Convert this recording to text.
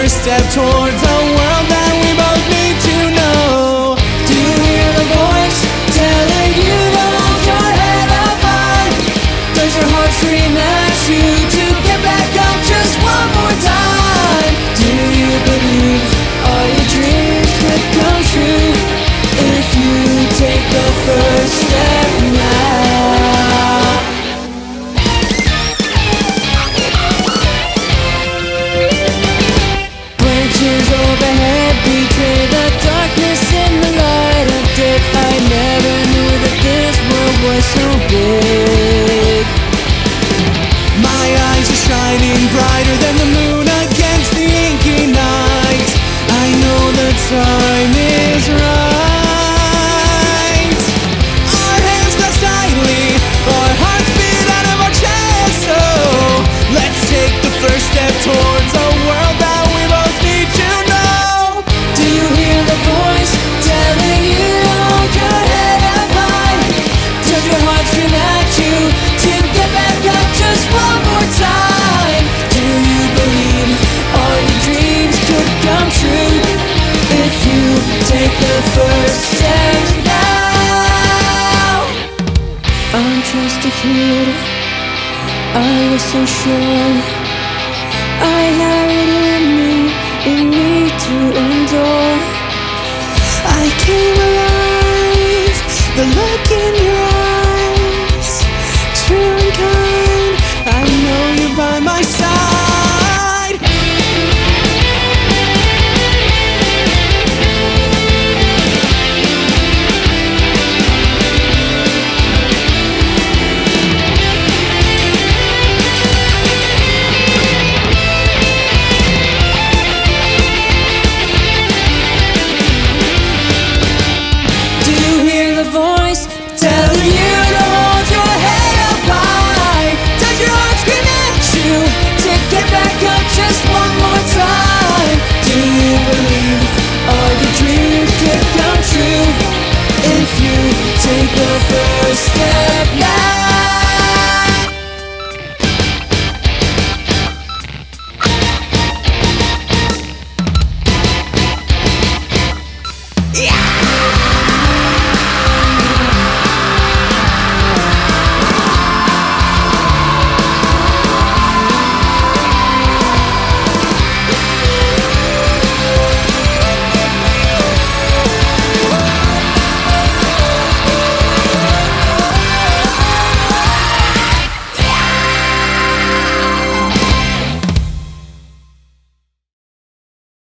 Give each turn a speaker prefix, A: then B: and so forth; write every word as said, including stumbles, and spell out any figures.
A: first step towards a world that we both need to know. Do you hear the voice telling you to hold your head up high? Does your heart scream at you to get back up just one more time? Do you believe all your dreams could come true if you take the first step now? Branches overhead betray the darkness in the light of day. I never knew that this world was so big. My eyes are shining brighter than the moon against the inky night. I know the time is right. Our hands touch tightly, our hearts beat out of our chests. So let's take the first step towards a world that we both need to know. Do you hear the voice telling you to hold your head up high? Does your heart scream at you to get back up just one more time? Do you believe all your dreams could come true if you take the first step now? I'm just a kid, I was so sure I had it in me, in me to